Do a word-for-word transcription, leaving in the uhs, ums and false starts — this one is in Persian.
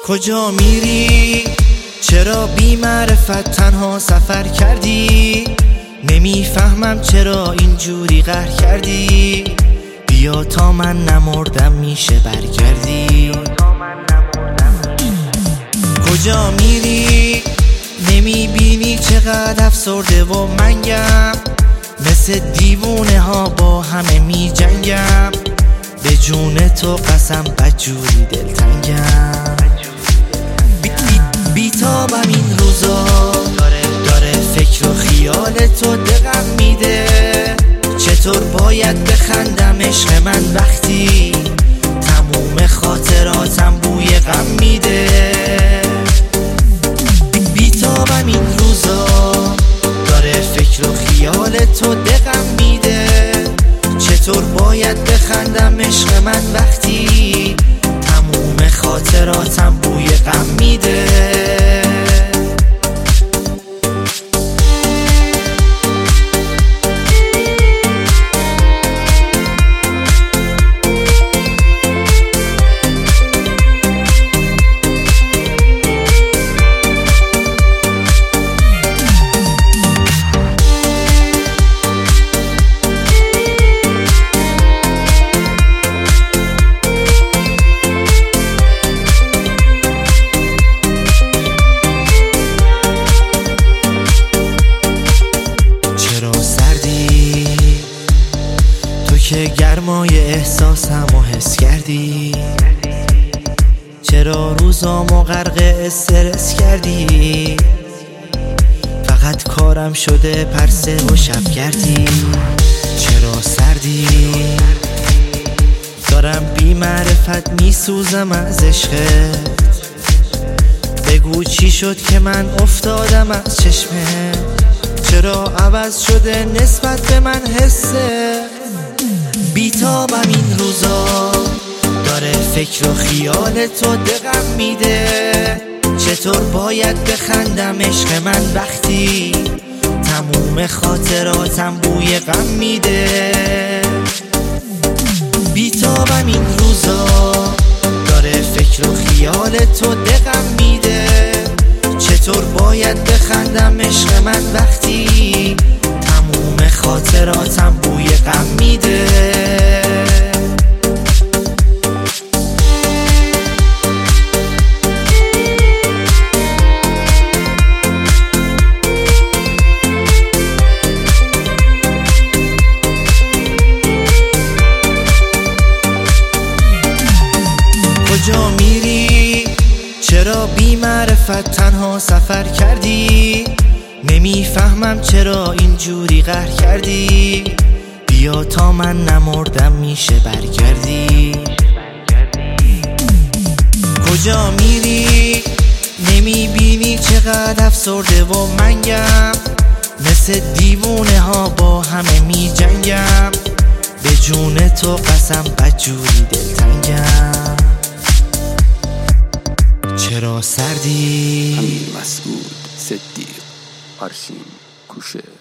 کجا میری؟ چرا بی معرفت تنها سفر کردی؟ نمیفهمم چرا اینجوری قهر کردی. بیا تا من نمردم میشه برگردی. کجا میری؟ نمیبینی چقدر افسرده و منگم؟ مثل دیوونه ها با همه می جنگم. به جون تو قسم بدجوری دلتنگم. بی بیتابم این روزا، داره, داره فکر و خیال تو دقم میده. چطور باید بخندم عشق من وقتی تموم خاطراتم بوی غم میده. بیتابم این روزا، داره فکر و خیال تو دقم میده. چطور باید بخندم عشق من وقتی تموم خاطراتم بوی غم میده. که گرمای احساسمو حس کردی؟ چرا روزامو غرق استرس کردی؟ فقط کارم شده پرسه و شب کردی. چرا سردی؟ دارم بی معرفت میسوزم از عشقت. بگو چی شد که من افتادم از چشمه؟ چرا عوض شده نسبت به من حسه؟ بیتابم این روزا، داره فکر و خیال تو دقم میده. چطور باید بخندم عشق من وقتی تموم خاطراتم بوی غم میده. بیتابم این روزا، داره فکر و خیال تو دقم میده. چطور باید بخندم عشق من وقتی تموم خاطراتم بوی غم میده. کجا میری؟ چرا بی معرفت تنها سفر کردی؟ نمیفهمم چرا اینجوری قهر کردی. بیا تا من نمردم میشه برگردی. کجا میری؟ نمیبینی چقدر افسرده و منگم؟ مثل دیوونه ها با همه می جنگم. به جون تو قسم بدجوری دلتنگم. چرا سردی؟ امیر مسعود صدیق، آرشین کوشه.